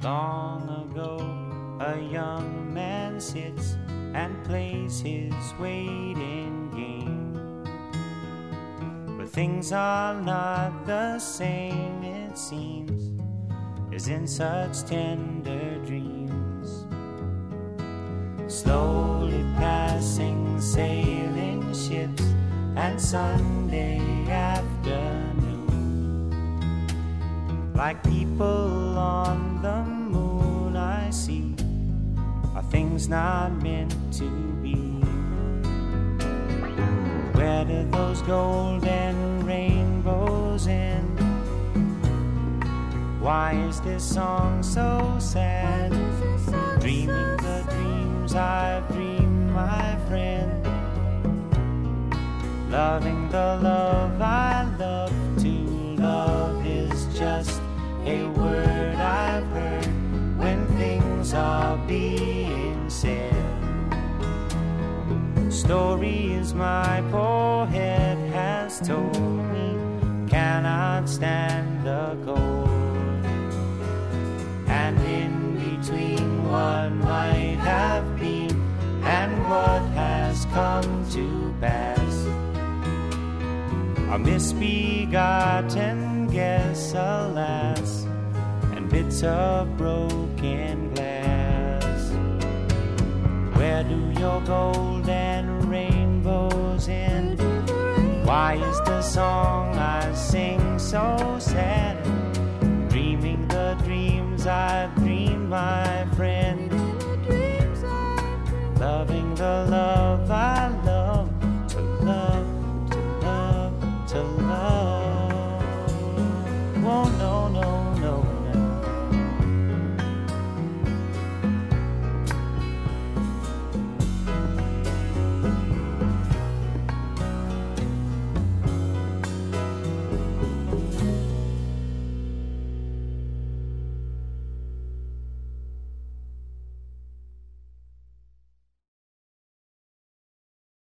Long ago, a young man sits and plays his waiting game. But things are not the same, it seems, as in such tender dreams. Slowly passing sailing ships and Sunday afternoon, like people on the moon I see, are things not meant to be. Where do those golden rainbows end? Why is this song so sad? Dreaming the dreams I've dreamed, my friend. Loving the love I love to love is just a word I've heard when things are being said. Stories my poor head has told me cannot stand the cold. And in between what might have been and what has come to pass, a misbegotten guess, alas, and bits of broken glass. Where do your golden rainbows end? Why is the song I sing so sad? Dreaming the dreams I've dreamed, my friend.